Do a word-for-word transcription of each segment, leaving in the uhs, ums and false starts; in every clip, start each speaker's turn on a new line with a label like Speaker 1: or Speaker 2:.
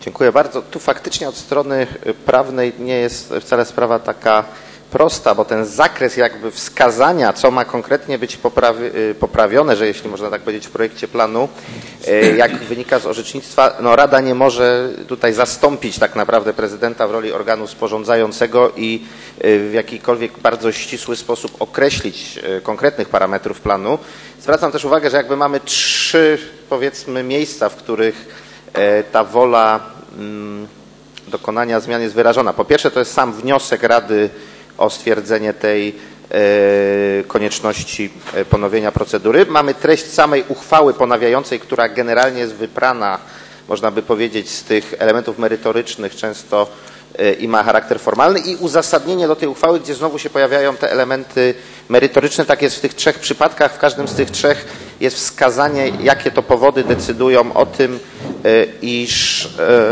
Speaker 1: Dziękuję bardzo. Tu faktycznie od strony prawnej nie jest wcale sprawa taka prosta, bo ten zakres jakby wskazania, co ma konkretnie być poprawi, poprawione, że jeśli można tak powiedzieć w projekcie planu, jak wynika z orzecznictwa, no Rada nie może tutaj zastąpić tak naprawdę prezydenta w roli organu sporządzającego i w jakikolwiek bardzo ścisły sposób określić konkretnych parametrów planu. Zwracam też uwagę, że jakby mamy trzy, powiedzmy, miejsca, w których ta wola dokonania zmian jest wyrażona. Po pierwsze, to jest sam wniosek Rady o stwierdzenie tej konieczności ponowienia procedury. Mamy treść samej uchwały ponawiającej, która generalnie jest wyprana, można by powiedzieć, z tych elementów merytorycznych często i ma charakter formalny, i uzasadnienie do tej uchwały, gdzie znowu się pojawiają te elementy merytoryczne. Tak jest w tych trzech przypadkach. W każdym z tych trzech jest wskazanie, jakie to powody decydują o tym, iż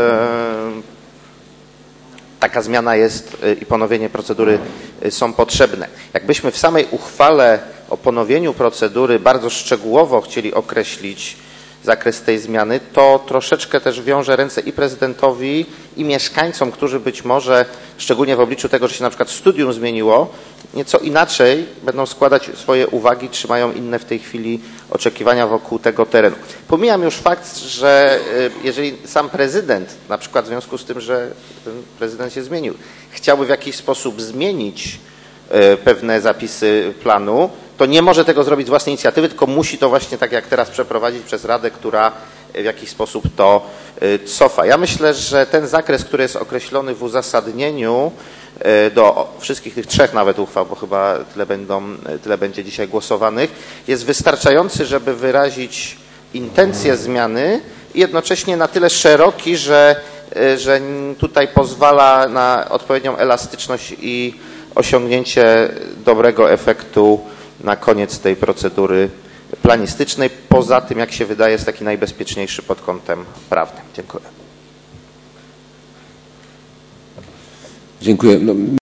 Speaker 1: taka zmiana jest i ponowienie procedury są potrzebne. Jakbyśmy w samej uchwale o ponowieniu procedury bardzo szczegółowo chcieli określić zakres tej zmiany, to troszeczkę też wiąże ręce i prezydentowi, i mieszkańcom, którzy być może, szczególnie w obliczu tego, że się na przykład studium zmieniło, nieco inaczej będą składać swoje uwagi, czy mają inne w tej chwili oczekiwania wokół tego terenu. Pomijam już fakt, że jeżeli sam prezydent, na przykład w związku z tym, że ten prezydent się zmienił, chciałby w jakiś sposób zmienić pewne zapisy planu, to nie może tego zrobić z własnej inicjatywy, tylko musi to właśnie tak jak teraz przeprowadzić przez Radę, która w jakiś sposób to cofa. Ja myślę, że ten zakres, który jest określony w uzasadnieniu do wszystkich tych trzech nawet uchwał, bo chyba tyle, będą, tyle będzie dzisiaj głosowanych, jest wystarczający, żeby wyrazić intencję zmiany i jednocześnie na tyle szeroki, że, że tutaj pozwala na odpowiednią elastyczność i osiągnięcie dobrego efektu na koniec tej procedury planistycznej. Poza tym, jak się wydaje, jest taki najbezpieczniejszy pod kątem prawnym. Dziękuję.
Speaker 2: Dziękuję. No,